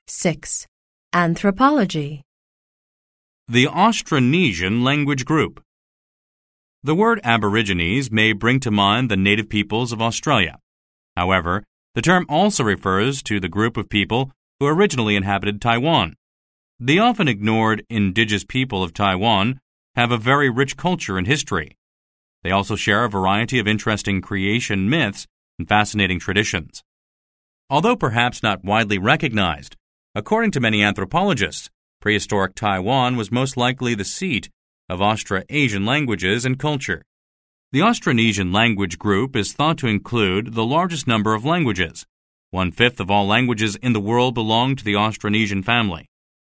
6. Anthropology. The Austronesian language group. The word Aborigines may bring to mind the native peoples of Australia. However, the term also refers to the group of people who originally inhabited Taiwan. The often ignored indigenous people of Taiwan have a very rich culture and history. They also share a variety of interesting creation myths and fascinating traditions. Although perhaps not widely recognized, according to many anthropologists, prehistoric Taiwan was most likely the seat of Austrasian languages and culture. The Austronesian language group is thought to include the largest number of languages. 1/5 of all languages in the world belong to the Austronesian family.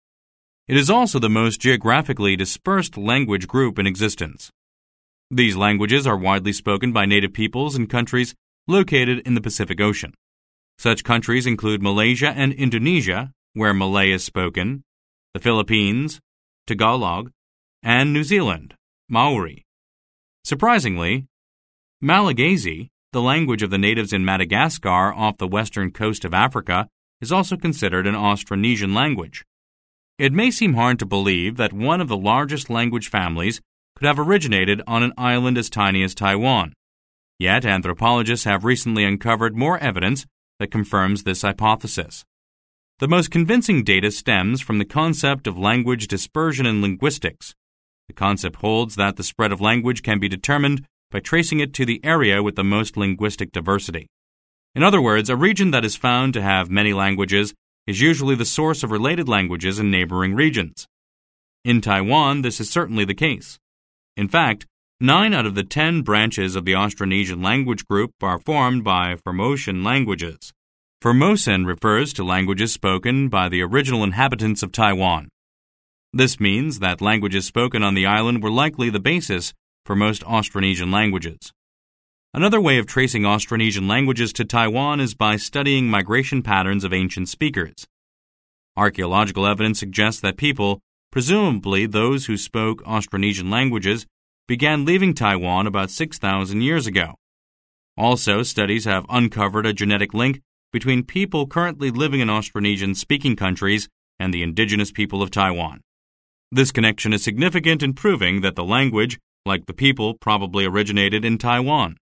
It is also the most geographically dispersed language group in existence. These languages are widely spoken by native peoples in countries located in the Pacific Ocean. Such countries include Malaysia and Indonesia, where Malay is spoken, the Philippines, Tagalog, and New Zealand, Maori. Surprisingly, Malagasy, the language of the natives in Madagascar off the western coast of Africa, is also considered an Austronesian language. It may seem hard to believe that one of the largest language families could have originated on an island as tiny as Taiwan. Yet anthropologists have recently uncovered more evidence that confirms this hypothesis. The most convincing data stems from the concept of language dispersion in linguistics. The concept holds that the spread of language can be determined by tracing it to the area with the most linguistic diversity. In other words, a region that is found to have many languages is usually the source of related languages in neighboring regions. In Taiwan, this is certainly the case. In fact, 9 out of the 10 branches of the Austronesian language group are formed by Formosan languages. Formosan refers to languages spoken by the original inhabitants of Taiwan. This means that languages spoken on the island were likely the basis for most Austronesian languages. Another way of tracing Austronesian languages to Taiwan is by studying migration patterns of ancient speakers. Archaeological evidence suggests that people, presumably those who spoke Austronesian languages, began leaving Taiwan about 6,000 years ago. Also, studies have uncovered a genetic link between people currently living in Austronesian-speaking countries and the indigenous people of Taiwan. This connection is significant in proving that the language, like the people, probably originated in Taiwan.